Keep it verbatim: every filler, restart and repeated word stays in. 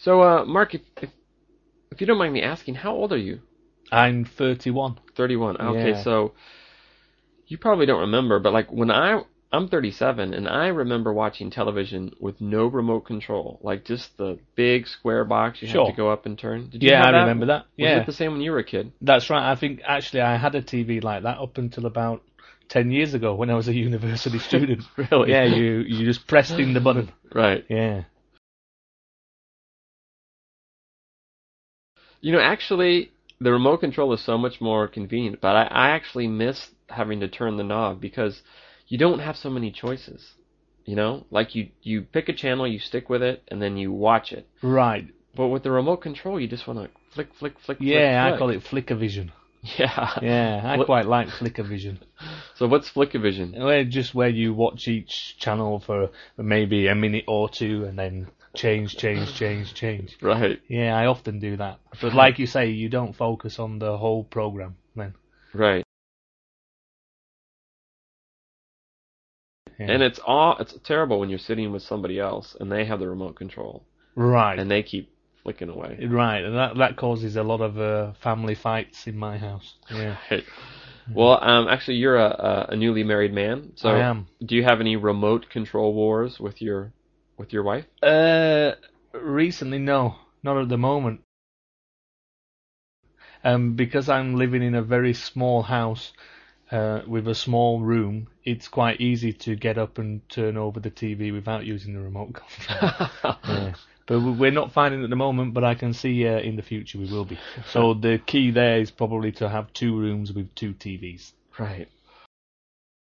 So, uh, Mark, if, if if you don't mind me asking, how old are you? I'm thirty-one. thirty-one. Okay, Yeah. so you probably don't remember, but like when I I'm thirty-seven, and I remember watching television with no remote control, like just the big square box you Sure. have to go up and turn. Did you Yeah, have I that? remember that. Yeah. Was it the same when you were a kid? That's right. I think actually I had a T V like that up until about ten years ago when I was a university student. Really? Yeah, you you just pressed in the button. Right. Yeah. You know, actually, the remote control is so much more convenient, but I, I actually miss having to turn the knob because you don't have so many choices. You know, like you, you pick a channel, you stick with it, and then you watch it. Right. But with the remote control, you just want to flick, flick, flick, Yeah, flick, I call it flicker vision. Yeah. Yeah, I What- quite like flicker vision. So what's Flickavision? Where just where you watch each channel for maybe a minute or two and then change, change, change, change. Right. Yeah, I often do that. But like you say, you don't focus on the whole program then. Right. Yeah. And it's all it's terrible when you're sitting with somebody else and they have the remote control Right. and they keep flicking away. Right, and that that causes a lot of uh, family fights in my house. Yeah. Right. Well, um, actually, you're a, a newly married man. So I am. Do you have any remote control wars with your with your wife? Uh, recently, no, not at the moment. Um, because I'm living in a very small house uh, with a small room, it's quite easy to get up and turn over the T V without using the remote control. Yeah. But we're not finding it at the moment, but I can see uh, in the future we will be. So the key there is probably to have two rooms with two T Vs. Right.